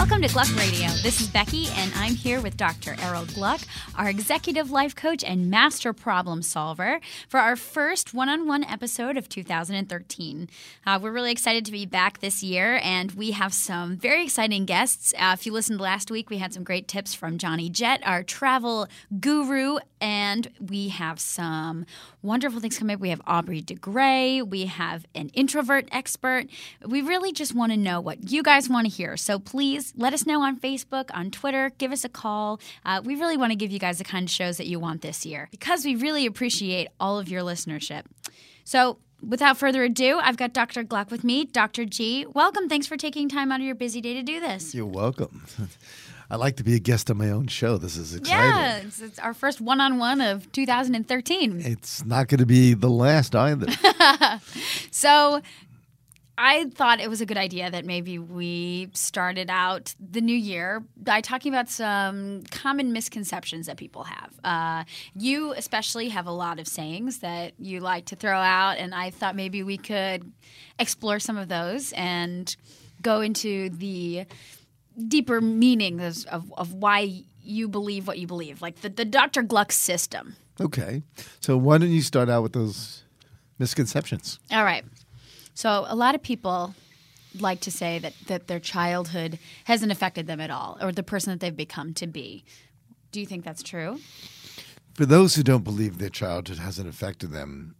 Welcome to Gluck Radio. This is Becky, and I'm here with Dr. Errol Gluck, our executive life coach and master problem solver, for our first one-on-one episode of 2013. We're really excited to be back this year, and we have some very exciting guests. If you listened last week, we had some great tips from Johnny Jett, our travel guru, and we have some wonderful things coming up. We have Aubrey de Grey. We have an introvert expert. We really just want to know what you guys want to hear. So please let us know on Facebook, on Twitter. Give us a call. We really want to give you guys the kind of shows that you want this year because we really appreciate all of your listenership. So without further ado, I've got Dr. Gluck with me. Dr. G, welcome. Thanks for taking time out of your busy day to do this. You're welcome. I like to be a guest on my own show. This is exciting. Yeah, it's our first one-on-one of 2013. It's not going to be the last either. So I thought it was a good idea that maybe we started out the new year by talking about some common misconceptions that people have. You especially have a lot of sayings that you like to throw out, and I thought maybe we could explore some of those and go into the deeper meaning of why you believe what you believe, like the Dr. Gluck system. Okay. So why don't you start out with those misconceptions? All right. So a lot of people like to say that their childhood hasn't affected them at all, or the person that they've become to be. Do you think that's true? For those who don't believe their childhood hasn't affected them,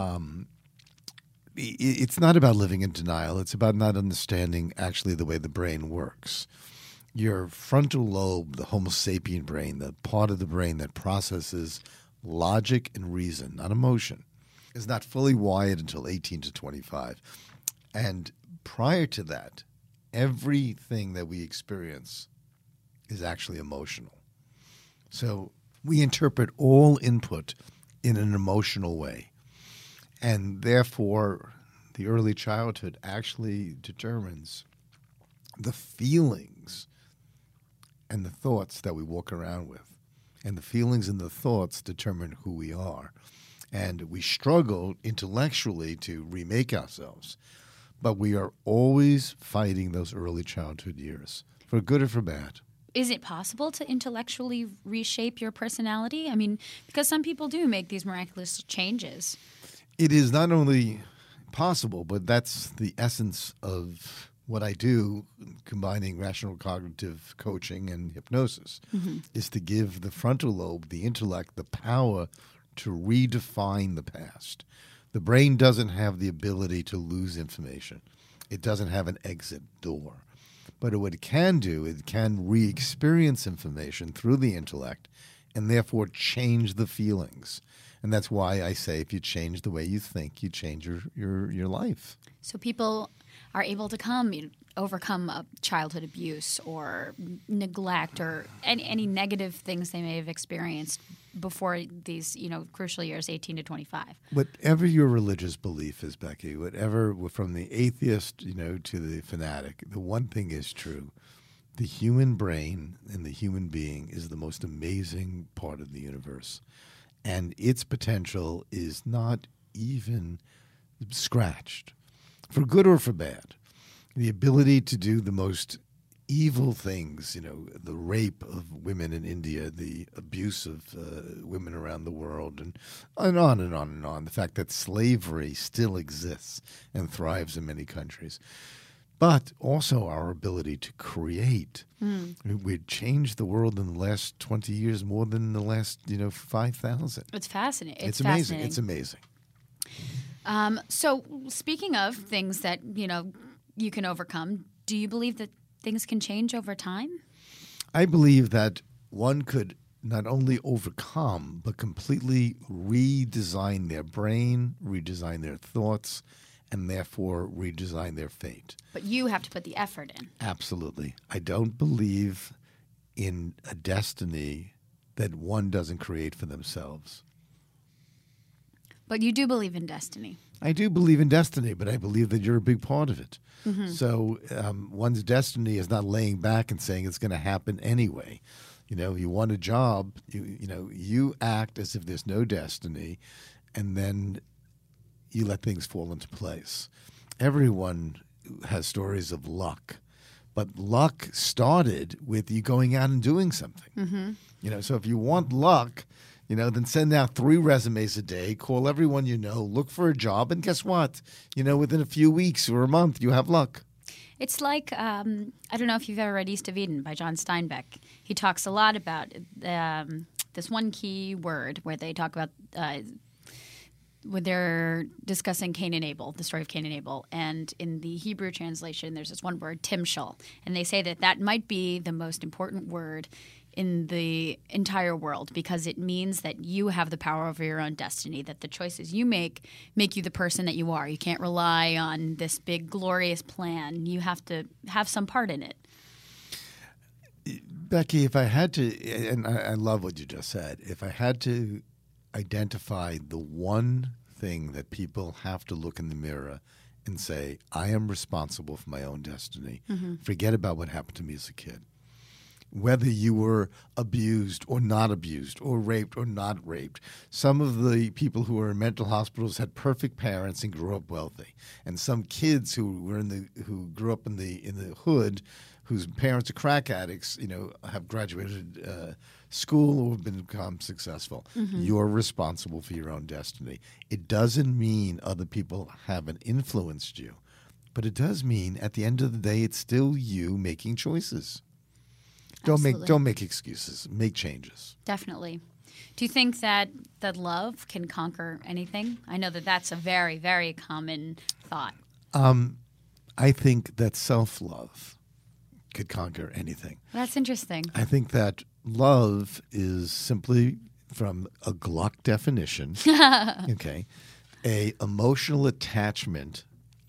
it's not about living in denial. It's about not understanding actually the way the brain works. Your frontal lobe, the Homo sapien brain, the part of the brain that processes logic and reason, not emotion, is not fully wired until 18 to 25. And prior to that, everything that we experience is actually emotional. So we interpret all input in an emotional way. And therefore, the early childhood actually determines the feelings and the thoughts that we walk around with. And the feelings and the thoughts determine who we are. And we struggle intellectually to remake ourselves. But we are always fighting those early childhood years, for good or for bad. Is it possible to intellectually reshape your personality? I mean, because some people do make these miraculous changes. It is not only possible, but that's the essence of what I do, combining rational cognitive coaching and hypnosis, is to give the frontal lobe, the intellect, the power to redefine the past. The brain doesn't have the ability to lose information. It doesn't have an exit door. But what it can do, it can re-experience information through the intellect and therefore change the feelings. And that's why I say if you change the way you think, you change your life. So people are able to overcome childhood abuse or neglect or any negative things they may have experienced before these, crucial years, 18 to 25. Whatever your religious belief is, Becky, whatever, from the atheist, to the fanatic, the one thing is true. The human brain and the human being is the most amazing part of the universe. And its potential is not even scratched, for good or for bad. The ability to do the most evil things, the rape of women in India, the abuse of women around the world, and on and on and on. The fact that slavery still exists and thrives in many countries. But also our ability to create. We've changed the world in the last 20 years more than the last, 5,000. It's fascinating. It's amazing. It's amazing. So speaking of things that, you can overcome, do you believe that things can change over time? I believe that one could not only overcome, but completely redesign their brain, redesign their thoughts, and therefore redesign their fate. But you have to put the effort in. Absolutely. I don't believe in a destiny that one doesn't create for themselves. But you do believe in destiny. I do believe in destiny, but I believe that you're a big part of it. So one's destiny is not laying back and saying it's going to happen anyway. You want a job, you act as if there's no destiny, and then you let things fall into place. Everyone has stories of luck, But luck started with you going out and doing something. Mm-hmm. So if you want luck, then send out 3 resumes a day, call everyone you know, look for a job, and guess what? Within a few weeks or a month, you have luck. It's like, I don't know if you've ever read East of Eden by John Steinbeck. He talks a lot about this one key word where they talk about when they're discussing Cain and Abel, the story of Cain and Abel. And in the Hebrew translation, there's this one word, timshal. And they say that might be the most important word in the entire world because it means that you have the power over your own destiny, that the choices you make you the person that you are. You can't rely on this big, glorious plan. You have to have some part in it. Becky, if I had to, and I love what you just said, if I had to identify the one thing that people have to look in the mirror and say, I am responsible for my own destiny, forget about what happened to me as a kid. Whether you were abused or not abused or raped or not raped. Some of the people who were in mental hospitals had perfect parents and grew up wealthy. And some kids who grew up in the hood, whose parents are crack addicts, have graduated school or have become successful. You're responsible for your own destiny. It doesn't mean other people haven't influenced you, but it does mean at the end of the day, it's still you making choices. Don't make excuses. Make changes. Definitely. Do you think that love can conquer anything? I know that's a very, very common thought. I think that self-love could conquer anything. That's interesting. I think that love is simply, from a Gluck definition, a emotional attachment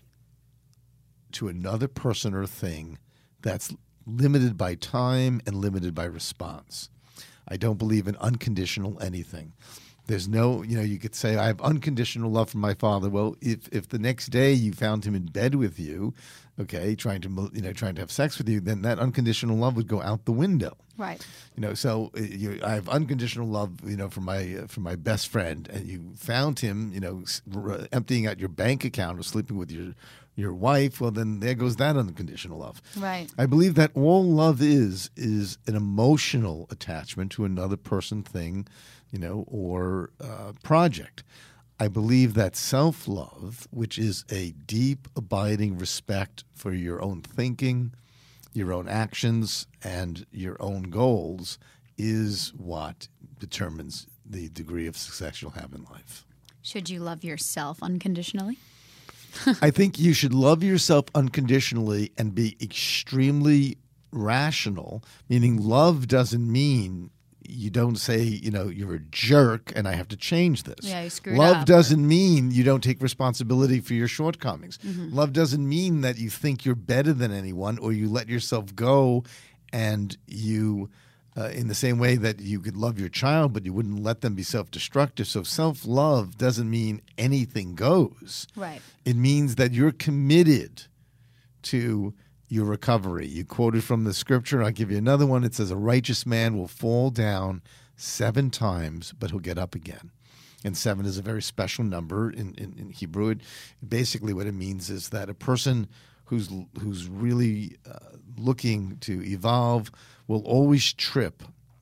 to another person or thing that's limited by time and limited by response. I don't believe in unconditional anything. There's no, you could say, I have unconditional love for my father. Well, if the next day you found him in bed with you, trying to have sex with you, then that unconditional love would go out the window. Right. So I have unconditional love, for my best friend, and you found him, emptying out your bank account or sleeping with your wife. Well, then there goes that unconditional love. Right. I believe that all love is an emotional attachment to another person, thing, or project. I believe that self-love, which is a deep, abiding respect for your own thinking, your own actions, and your own goals, is what determines the degree of success you'll have in life. Should you love yourself unconditionally? I think you should love yourself unconditionally and be extremely rational, meaning love doesn't mean you don't say, you're a jerk and I have to change this. Yeah, you screwed Love up. doesn't mean you don't take responsibility for your shortcomings. Love doesn't mean that you think you're better than anyone or you let yourself go and you, in the same way that you could love your child, but you wouldn't let them be self-destructive. So self-love doesn't mean anything goes. Right. It means that you're committed to your recovery. You quoted from the scripture. I'll give you another one. It says, a righteous man will fall down 7 times, but he'll get up again. And 7 is a very special number in Hebrew. Basically what it means is that a person who's really looking to evolve will always trip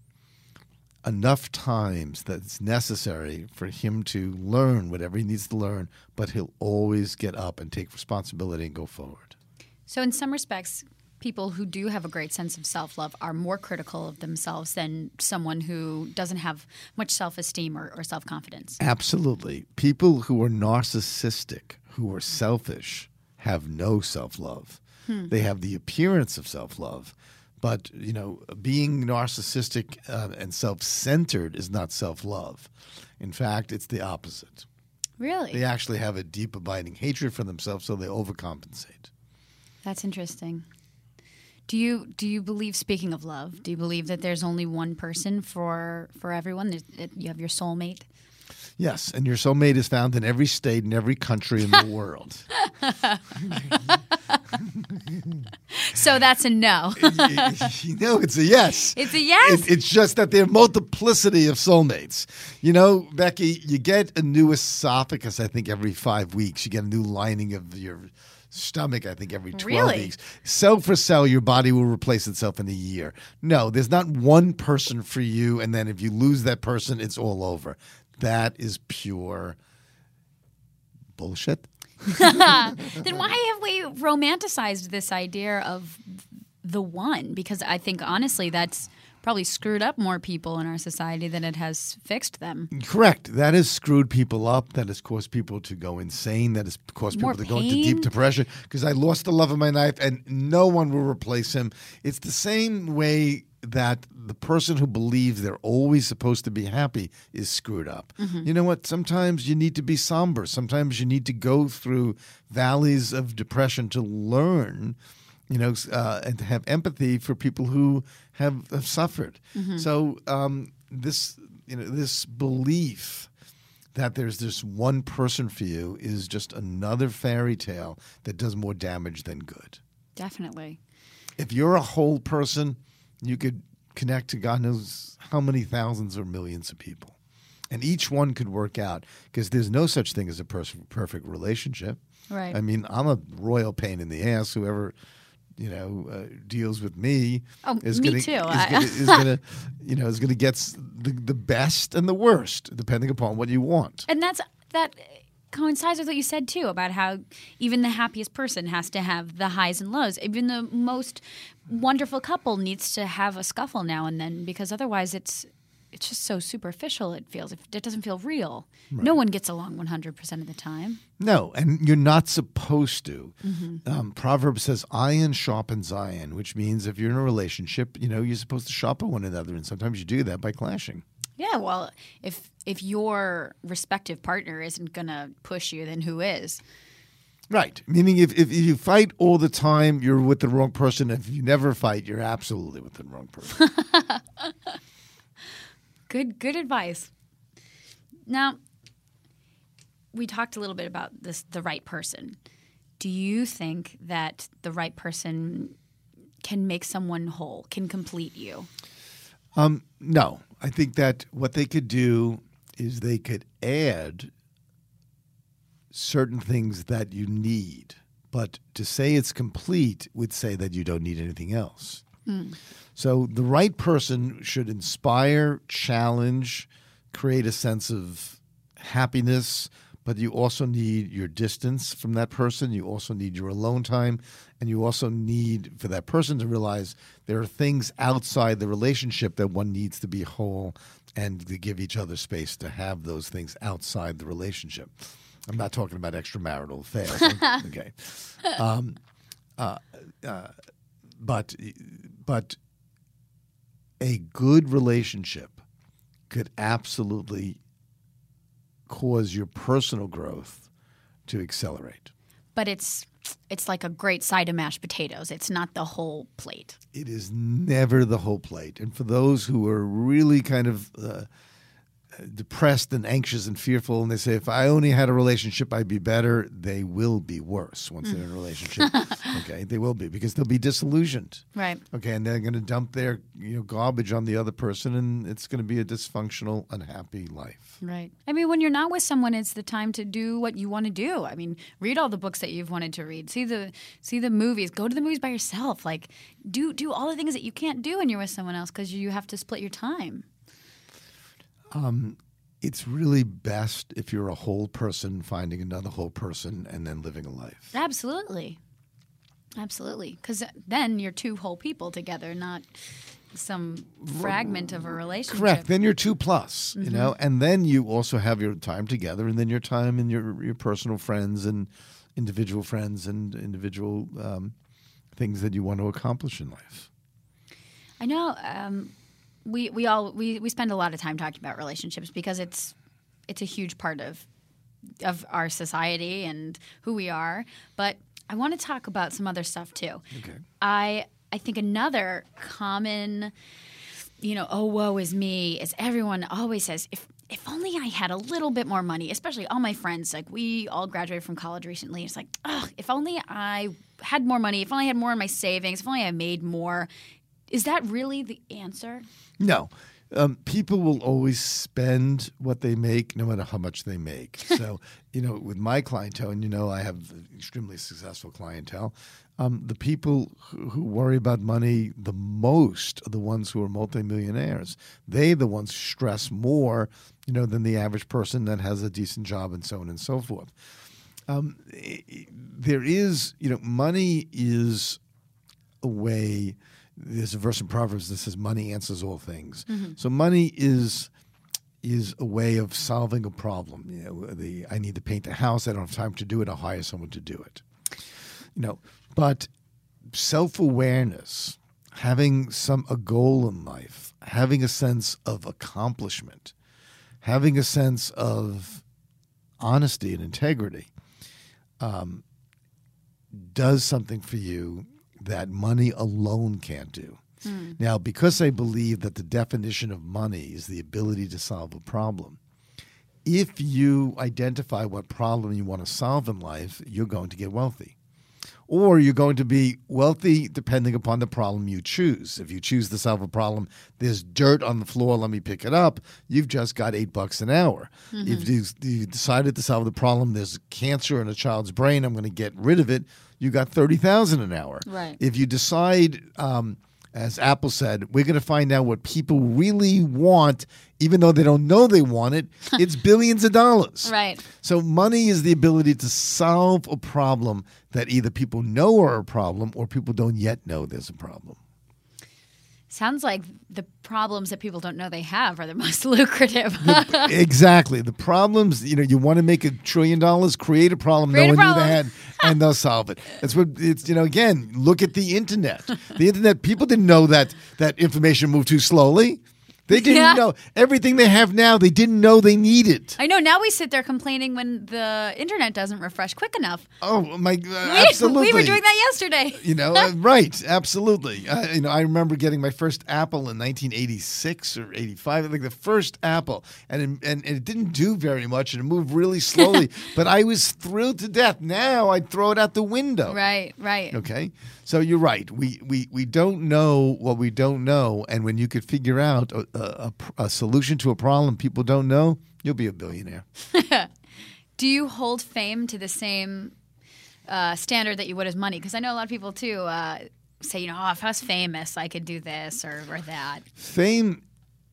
enough times that's necessary for him to learn whatever he needs to learn, but he'll always get up and take responsibility and go forward. So in some respects, people who do have a great sense of self-love are more critical of themselves than someone who doesn't have much self-esteem or self-confidence. Absolutely. People who are narcissistic, who are selfish, have no self-love. They have the appearance of self-love. But, being narcissistic and self-centered is not self-love. In fact, it's the opposite. Really? They actually have a deep, abiding hatred for themselves, so they overcompensate. That's interesting. Do you believe, speaking of love, do you believe that there's only one person for everyone? That you have your soulmate? Yes, and your soulmate is found in every state and every country in the world. So that's a no. It's a yes. It's a yes? It's just that there are multiplicity of soulmates. Becky, you get a new esophagus, I think, every 5 weeks. You get a new lining of your stomach, I think, every 12 Really? weeks. Cell for cell, your body will replace itself in a year. No, there's not one person for you, and then if you lose that person, it's all over. That is pure bullshit. Then why have we romanticized this idea of the one? Because I think, honestly, that's probably screwed up more people in our society than it has fixed them. Correct. That has screwed people up. That has caused people to go insane. That has caused people More to go into pain. deep depression. Because I lost the love of my life, and no one will replace him. It's the same way that the person who believes they're always supposed to be happy is screwed up. You know what? Sometimes you need to be somber. Sometimes you need to go through valleys of depression to learn, and to have empathy for people who have suffered. So this belief that there's this one person for you is just another fairy tale that does more damage than good. Definitely. If you're a whole person, you could connect to God knows how many thousands or millions of people. And each one could work out because there's no such thing as a perfect relationship. Right. I mean, I'm a royal pain in the ass. Whoever, deals with me is me gonna, too. is gonna get the best and the worst depending upon what you want. And that coincides with what you said too about how even the happiest person has to have the highs and lows. Even the most wonderful couple needs to have a scuffle now and then, because otherwise it's just so superficial. It doesn't feel real. Right. No one gets along 100% of the time. No, and you're not supposed to. Proverbs says iron sharpens iron, which means if you're in a relationship, you're supposed to sharpen one another, and sometimes you do that by clashing. Yeah, well, if your respective partner isn't going to push you, then who is? Right. Meaning if you fight all the time, you're with the wrong person. If you never fight, you're absolutely with the wrong person. Good advice. Now, we talked a little bit about the right person. Do you think that the right person can make someone whole, can complete you? No. I think that what they could do is they could add certain things that you need. But to say it's complete would say that you don't need anything else. So the right person should inspire, challenge, create a sense of happiness, but you also need your distance from that person. You also need your alone time, and you also need for that person to realize there are things outside the relationship that one needs to be whole and to give each other space to have those things outside the relationship. I'm not talking about extramarital affairs. Okay. But a good relationship could absolutely cause your personal growth to accelerate. But it's like a great side of mashed potatoes. It's not the whole plate. It is never the whole plate. And for those who are really kind of depressed and anxious and fearful, and they say, if I only had a relationship, I'd be better, they will be worse once they're in a relationship. Okay, they will be, because they'll be disillusioned. Right. Okay, and they're going to dump their garbage on the other person, and it's going to be a dysfunctional, unhappy life. Right. I mean, when you're not with someone, it's the time to do what you want to do. I mean, read all the books that you've wanted to read. See the movies. Go to the movies by yourself. Like, do all the things that you can't do when you're with someone else because you have to split your time. It's really best if you're a whole person finding another whole person and then living a life. Absolutely. Because then you're two whole people together, not some fragment of a relationship. Correct. Then you're 2+, and then you also have your time together, and then your time and your personal friends and individual friends and individual things that you want to accomplish in life. I know. We spend a lot of time talking about relationships because it's a huge part of our society and who we are. But I want to talk about some other stuff too. Okay. I think another common, oh woe is me, is everyone always says, if only I had a little bit more money, especially all my friends, like we all graduated from college recently. It's like, if only I had more money, if only I had more in my savings, if only I made more. Is that really the answer? No. People will always spend what they make, no matter how much they make. So, with my clientele, and I have extremely successful clientele, the people who worry about money the most are the ones who are multimillionaires. They're the ones who stress more, than the average person that has a decent job and so on and so forth. There is, money is a way. There's a verse in Proverbs that says money answers all things. Mm-hmm. So money is a way of solving a problem. I need to paint a house. I don't have time to do it. I'll hire someone to do it. But self-awareness, having a goal in life, having a sense of accomplishment, having a sense of honesty and integrity, does something for you that money alone can't do. Now, because I believe that the definition of money is the ability to solve a problem, if you identify what problem you want to solve in life, you're going to get wealthy. Or you're going to be wealthy depending upon the problem you choose. If you choose to solve a problem, there's dirt on the floor, let me pick it up, you've just got $8 an hour. Mm-hmm. If you decided to solve the problem, there's cancer in a child's brain, I'm going to get rid of it, you got $30,000 an hour. Right. If you decide, as Apple said, we're going to find out what people really want, even though they don't know they want it, it's billions of dollars. Right. So money is the ability to solve a problem that either people know are a problem or people don't yet know there's a problem. Sounds like the problems that people don't know they have are the most lucrative. Exactly. The problems, you want to make $1 trillion, create a problem no one knew they had, and they'll solve it. That's what it's, again, look at the internet. The internet, people didn't know that information moved too slowly. They didn't know everything they have now. They didn't know they needed. I know. Now we sit there complaining when the internet doesn't refresh quick enough. Oh my! Absolutely. We were doing that yesterday. Right? Absolutely. I remember getting my first Apple in 1986 or 85. I think the first Apple, and it didn't do very much, and it moved really slowly. But I was thrilled to death. Now I'd throw it out the window. Right. Okay. So you're right. We don't know what we don't know, and when you could figure out a solution to a problem people don't know, you'll be a billionaire. Do you hold fame to the same standard that you would as money? Because I know a lot of people too say, if I was famous, I could do this or that. Fame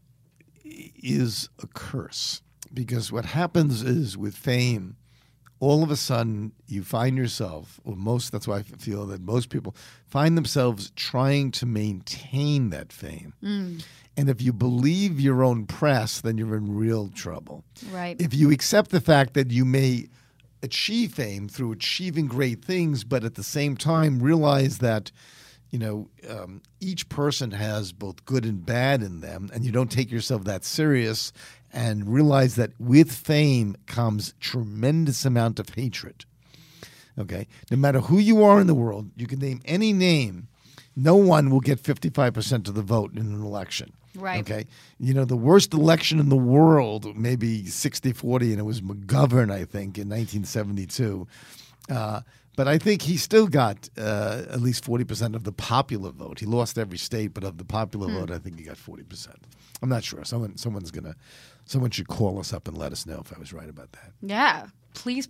is a curse because what happens is with fame, all of a sudden you find yourself, that's why I feel that most people find themselves trying to maintain that fame. And if you believe your own press, then you're in real trouble. Right. If you accept the fact that you may achieve fame through achieving great things, but at the same time realize that each person has both good and bad in them, and you don't take yourself that serious, and realize that with fame comes tremendous amount of hatred. Okay? No matter who you are in the world, you can name any name, no one will get 55% of the vote in an election. Right. Okay? The worst election in the world, maybe 60-40, and it was McGovern, I think, in 1972. But I think he still got at least 40% of the popular vote. He lost every state, but of the popular vote, I think he got 40%. I'm not sure. Someone should call us up and let us know if I was right about that. Yeah, please.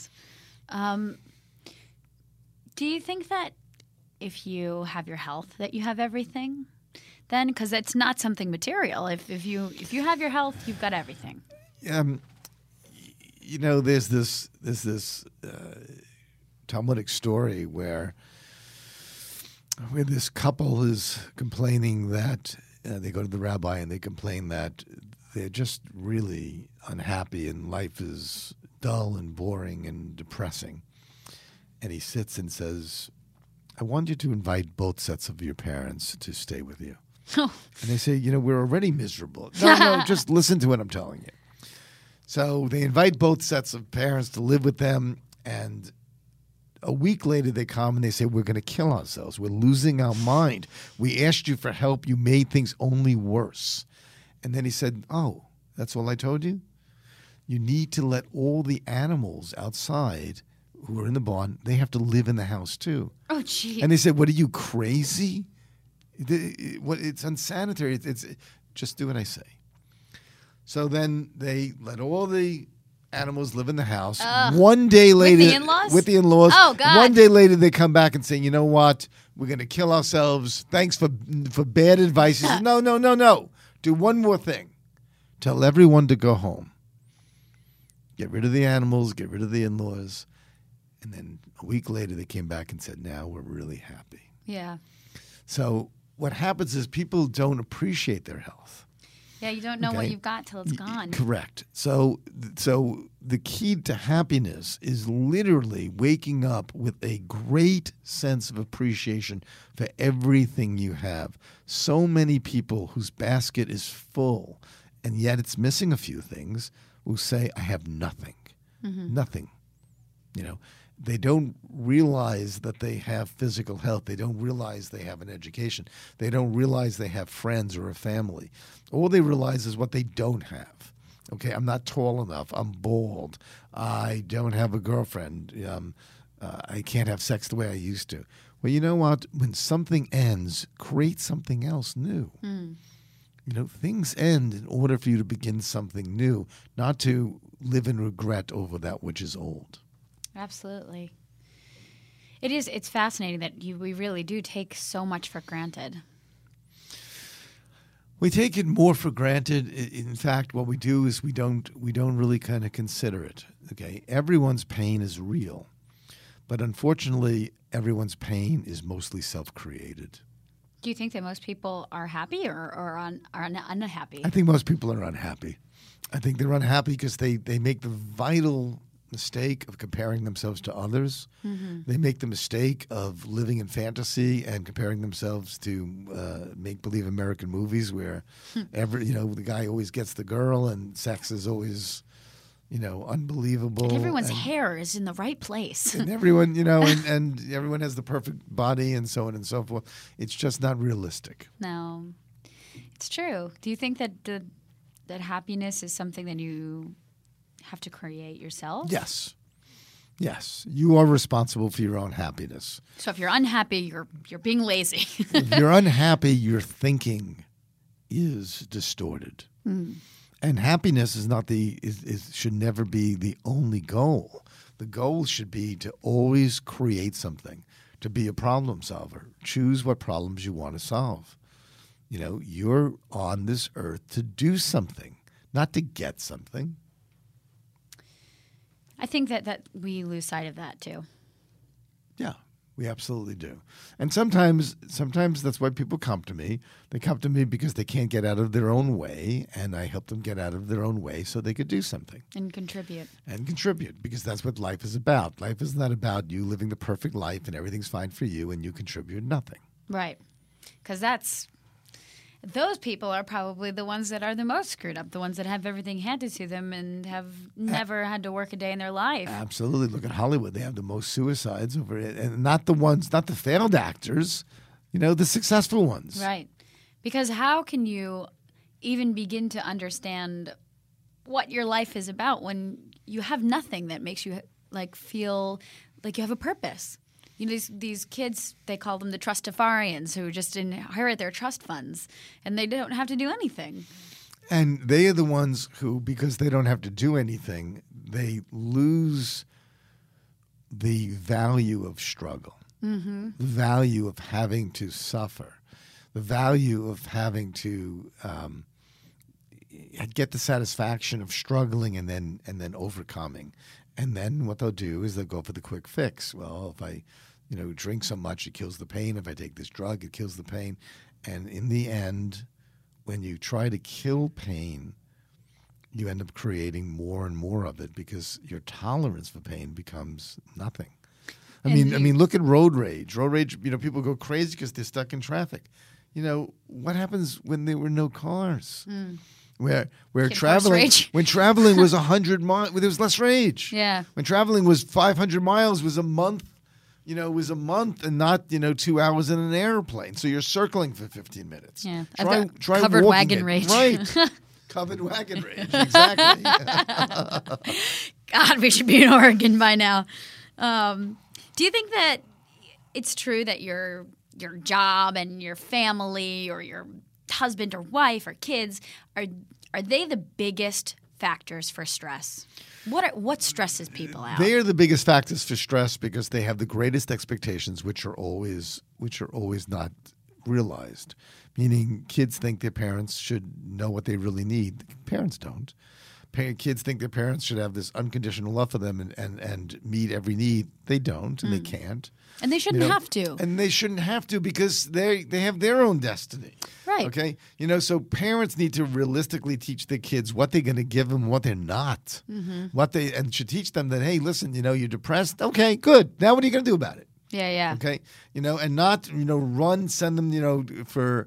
Do you think that if you have your health, that you have everything? Then, because it's not something material. If you have your health, you've got everything. There's this Talmudic story where this couple is complaining that they go to the rabbi and they complain that they're just really unhappy and life is dull and boring and depressing. And he sits and says, I want you to invite both sets of your parents to stay with you. Oh. And they say, we're already miserable. No, just listen to what I'm telling you. So they invite both sets of parents to live with them, and a week later they come and they say, we're going to kill ourselves. We're losing our mind. We asked you for help. You made things only worse. And then he said, oh, that's all I told you? You need to let all the animals outside who are in the barn, they have to live in the house too. Oh, gee. And they said, what, are you crazy? It's unsanitary. It's Just do what I say. So then they let all the animals live in the house. One day later, with the in-laws? With the in-laws. Oh, God. One day later, they come back and say, you know what? We're going to kill ourselves. Thanks for bad advice. He says, no. Do one more thing. Tell everyone to go home. Get rid of the animals. Get rid of the in-laws. And then a week later, they came back and said, now we're really happy. Yeah. So what happens is people don't appreciate their health. Yeah, you don't know what you've got till it's gone. Correct. So the key to happiness is literally waking up with a great sense of appreciation for everything you have. So many people whose basket is full and yet it's missing a few things will say, I have nothing. Nothing. They don't realize that they have physical health. They don't realize they have an education. They don't realize they have friends or a family. All they realize is what they don't have. Okay, I'm not tall enough. I'm bald. I don't have a girlfriend. I can't have sex the way I used to. Well, you know what? When something ends, create something else new. Things end in order for you to begin something new, not to live in regret over that which is old. Absolutely. It's fascinating that we really do take so much for granted. We take it more for granted. In fact, what we do is we don't really kind of consider it. Okay, everyone's pain is real, but unfortunately, everyone's pain is mostly self-created. Do you think that most people are happy or are unhappy? I think most people are unhappy. I think they're unhappy because they make the vital mistake of comparing themselves to others. They make the mistake of living in fantasy and comparing themselves to make-believe American movies where the guy always gets the girl and sex is always unbelievable. And everyone's hair is in the right place. And everyone, and everyone has the perfect body and so on and so forth. It's just not realistic. No, it's true. Do you think that that happiness is something that you have to create yourself? Yes. You are responsible for your own happiness. So if you're unhappy, you're being lazy. If you're unhappy, your thinking is distorted. And happiness is not should never be the only goal. The goal should be to always create something, to be a problem solver. Choose what problems you want to solve. You're on this earth to do something, not to get something. I think that we lose sight of that too. Yeah, we absolutely do. And sometimes that's why people come to me. They come to me because they can't get out of their own way, and I help them get out of their own way so they could do something. And contribute. Because that's what life is about. Life is not about you living the perfect life and everything's fine for you and you contribute nothing. Right. Because those people are probably the ones that are the most screwed up, the ones that have everything handed to them and have never had to work a day in their life. Absolutely. Look at Hollywood. They have the most suicides over it. And not the failed actors, the successful ones. Right. Because how can you even begin to understand what your life is about when you have nothing that makes you feel like you have a purpose? These kids, they call them the trustafarians, who just inherit their trust funds, and they don't have to do anything. And they are the ones who, because they don't have to do anything, they lose the value of struggle, the value of having to suffer, the value of having to get the satisfaction of struggling and then overcoming. And then what they'll do is they'll go for the quick fix. Well, if I drink so much, it kills the pain. If I take this drug, it kills the pain. And in the end, when you try to kill pain, you end up creating more and more of it because your tolerance for pain becomes nothing. I mean, look at road rage. Road rage, people go crazy because they're stuck in traffic. What happens when there were no cars? Where traveling when traveling was 100 miles, there was less rage. Yeah. When traveling was 500 miles, was a month. Was a month and not 2 hours in an airplane. So you're circling for 15 minutes. Yeah. Try covered wagon rage. Right. Covered wagon rage. Exactly. God, we should be in Oregon by now. Do you think that it's true that your job and your family or your husband or wife or kids, are they the biggest factors for stress? What stresses people out? They are the biggest factors for stress because they have the greatest expectations, which are always not realized. Meaning, kids think their parents should know what they really need. Parents don't. Kids think their parents should have this unconditional love for them and meet every need. They don't, and they can't. And they shouldn't have to. And they shouldn't have to because they have their own destiny. Right. Okay? So parents need to realistically teach their kids what they're going to give them, what they're not. And should teach them that, hey, listen, you're depressed. Okay, good. Now what are you going to do about it? Yeah. Okay? And not, send them, for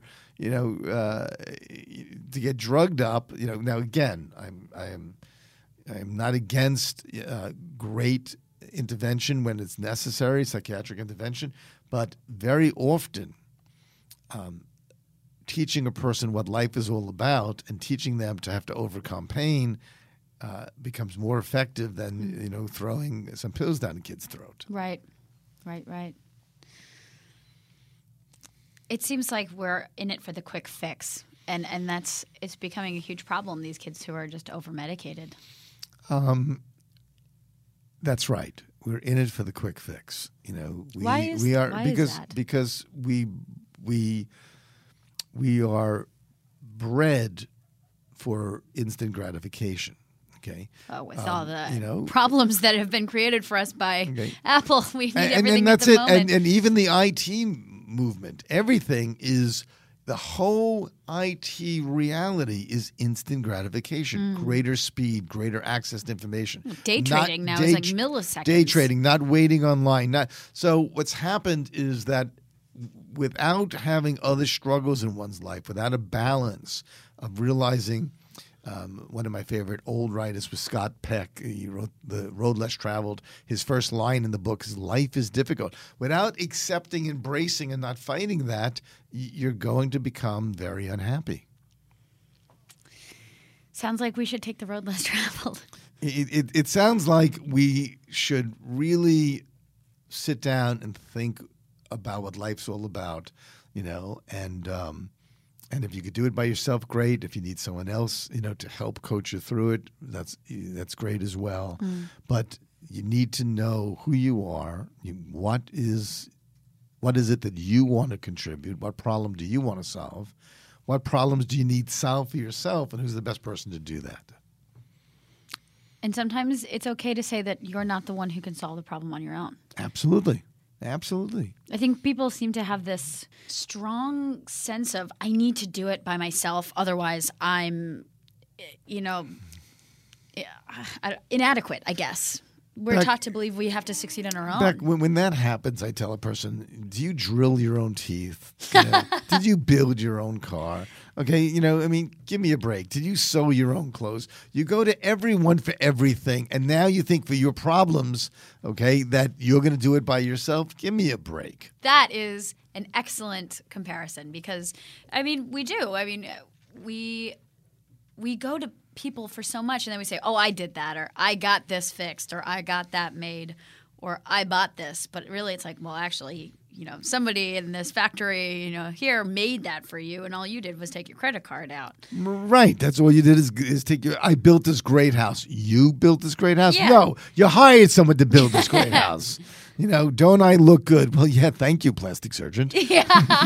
to get drugged up. Now again, I am not against great intervention when it's necessary, psychiatric intervention, but very often teaching a person what life is all about and teaching them to have to overcome pain becomes more effective than throwing some pills down a kid's throat. Right. It seems like we're in it for the quick fix, and it's becoming a huge problem. These kids who are just over medicated. That's right. We're in it for the quick fix. Why is that? Because we are bred for instant gratification. Okay. Oh, with all the problems that have been created for us by Apple, we need everything and that's at the it. moment. And even the IT movement, everything is. The whole IT reality is instant gratification, greater speed, greater access to information. Day trading now is like milliseconds. Day trading, not waiting online. So what's happened is that without having other struggles in one's life, without a balance of realizing one of my favorite old writers was Scott Peck. He wrote The Road Less Traveled. His first line in the book is, life is difficult. Without accepting, embracing, and not fighting that, you're going to become very unhappy. Sounds like we should take the road less traveled. It sounds like we should really sit down and think about what life's all about, and if you could do it by yourself, great. If you need someone else, to help coach you through it, that's great as well. But you need to know who you are. What is it that you want to contribute? What problem do you want to solve? What problems do you need solved for yourself? And who's the best person to do that? And sometimes it's okay to say that you're not the one who can solve the problem on your own. Absolutely. I think people seem to have this strong sense of, I need to do it by myself, otherwise I'm, inadequate, I guess. We're taught to believe we have to succeed on our own. When that happens, I tell a person, do you drill your own teeth? Did you build your own car? Okay, give me a break. Did you sew your own clothes? You go to everyone for everything, and now you think for your problems, okay, that you're going to do it by yourself? Give me a break. That is an excellent comparison because, we do. We go to people for so much, and then we say, oh, I did that, or I got this fixed, or I got that made, or I bought this. But really it's like, well, actually, somebody in this factory, here made that for you, and all you did was take your credit card out. Right. That's all you did is take I built this great house. You built this great house? Yeah. No. You hired someone to build this great house. Don't I look good? Well, yeah, thank you, plastic surgeon. Yeah.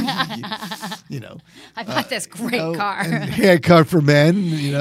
I bought this great car. And haircut for men,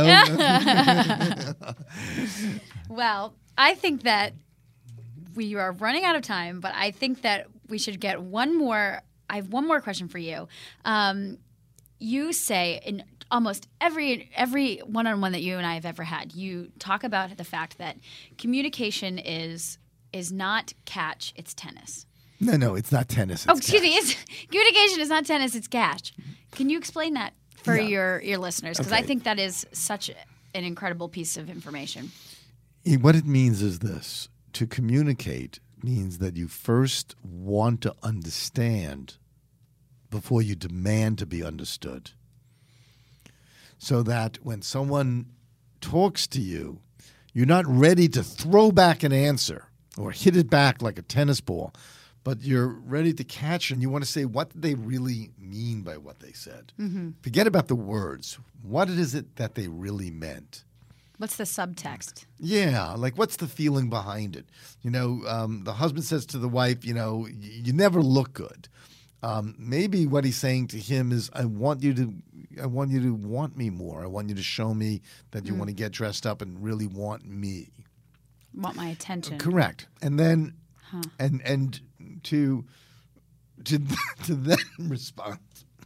Well, I think that we are running out of time, but I think that we should get one more. I have one more question for you. You say in almost every one-on-one that you and I have ever had, you talk about the fact that communication is not catch, it's tennis. No, it's not tennis. Excuse me. Communication is not tennis, it's catch. Can you explain that for your listeners? Because I think that is such an incredible piece of information. What it means is this. To communicate means that you first want to understand before you demand to be understood. So that when someone talks to you, you're not ready to throw back an answer or hit it back like a tennis ball, but you're ready to catch and you want to say what did they really mean by what they said. Forget about the words. What is it that they really meant? What's the subtext? Yeah, like what's the feeling behind it? The husband says to the wife, you never look good. Maybe what he's saying to him is, I want you to want me more. I want you to show me that you want to get dressed up and really want me. Want my attention. Correct. And then, and to then respond.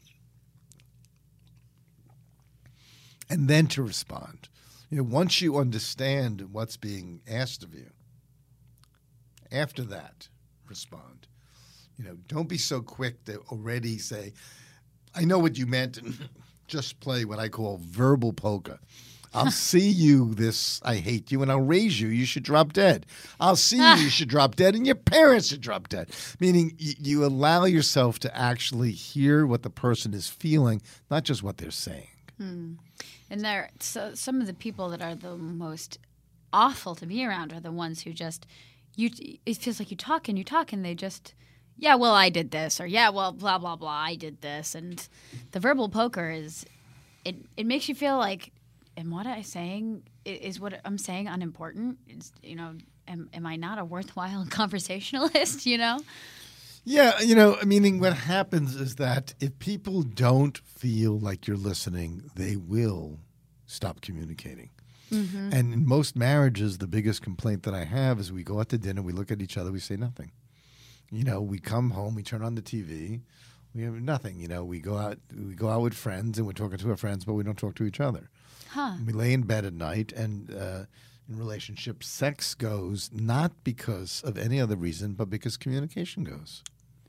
And then to respond. Once you understand what's being asked of you, after that, respond. Don't be so quick to already say, I know what you meant, and just play what I call verbal poker. I'll see you this, I hate you, and I'll raise you. You should drop dead. I'll see you should drop dead, and your parents should drop dead. Meaning you allow yourself to actually hear what the person is feeling, not just what they're saying. And some of the people that are the most awful to be around are the ones who just, it feels like you talk and they just, yeah, well, I did this, or yeah, well, blah, blah, blah, I did this. And the verbal poker it makes you feel like, am what I'm saying, is what I'm saying unimportant? Am I not a worthwhile conversationalist, Yeah, meaning what happens is that if people don't feel like you're listening, they will stop communicating. And in most marriages, the biggest complaint that I have is we go out to dinner, we look at each other, we say nothing. We come home, we turn on the TV, we have nothing. We go out with friends and we're talking to our friends, but we don't talk to each other. We lay in bed at night, and in relationships, sex goes not because of any other reason, but because communication goes.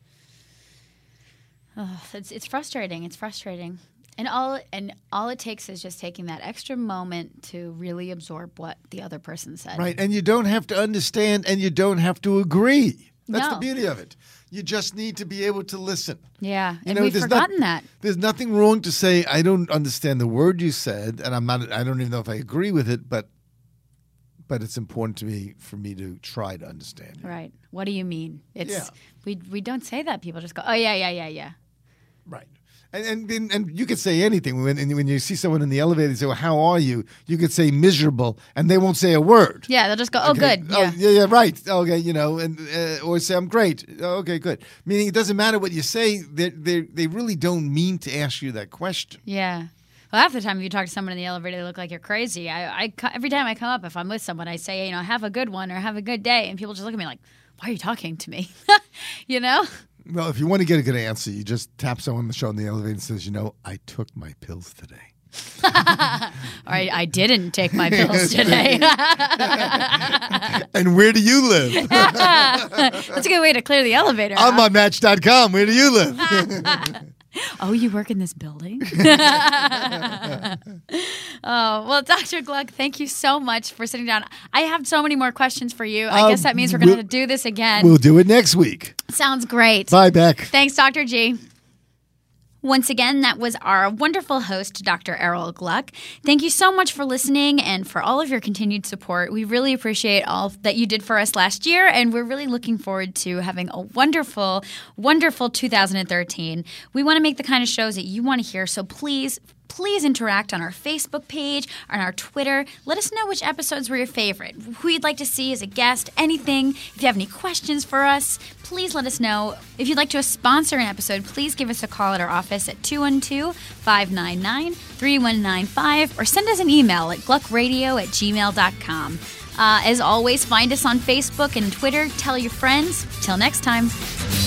Oh, it's frustrating. It's frustrating. And all it takes is just taking that extra moment to really absorb what the other person said. Right, and you don't have to understand and you don't have to agree. That's No. the beauty of it. You just need to be able to listen. Yeah, and we've forgotten that. There's nothing wrong to say, I don't understand the word you said, and I don't even know if I agree with it, but it's important for me to try to understand you. Right. What do you mean? We don't say that. People just go, oh, yeah. Right. And you could say anything. When you see someone in the elevator and say, well, how are you? You could say miserable, and they won't say a word. Yeah, they'll just go, oh, Okay. good. Oh, yeah, right. Okay, or say, I'm great. Oh, okay, good. Meaning it doesn't matter what you say. They really don't mean to ask you that question. Yeah. Well, half the time if you talk to someone in the elevator, they look like you're crazy. Every time I come up, if I'm with someone, I say, have a good one or have a good day. And people just look at me like, why are you talking to me? Well, if you want to get a good answer, you just tap someone on the shoulder in the elevator and says, I took my pills today. Or I didn't take my pills today. And where do you live? That's a good way to clear the elevator. I'm on Match.com. Where do you live? Oh, you work in this building? Oh, well, Dr. Gluck, thank you so much for sitting down. I have so many more questions for you. I guess that means we're going to do this again. We'll do it next week. Sounds great. Bye, Beck. Thanks, Dr. G. Once again, that was our wonderful host, Dr. Errol Gluck. Thank you so much for listening and for all of your continued support. We really appreciate all that you did for us last year, and we're really looking forward to having a wonderful, wonderful 2013. We want to make the kind of shows that you want to hear, so please interact on our Facebook page, on our Twitter. Let us know which episodes were your favorite, who you'd like to see as a guest, anything. If you have any questions for us, please let us know. If you'd like to sponsor an episode, please give us a call at our office at 212-599-3195 or send us an email at gluckradio@gmail.com. As always, find us on Facebook and Twitter. Tell your friends. Till next time.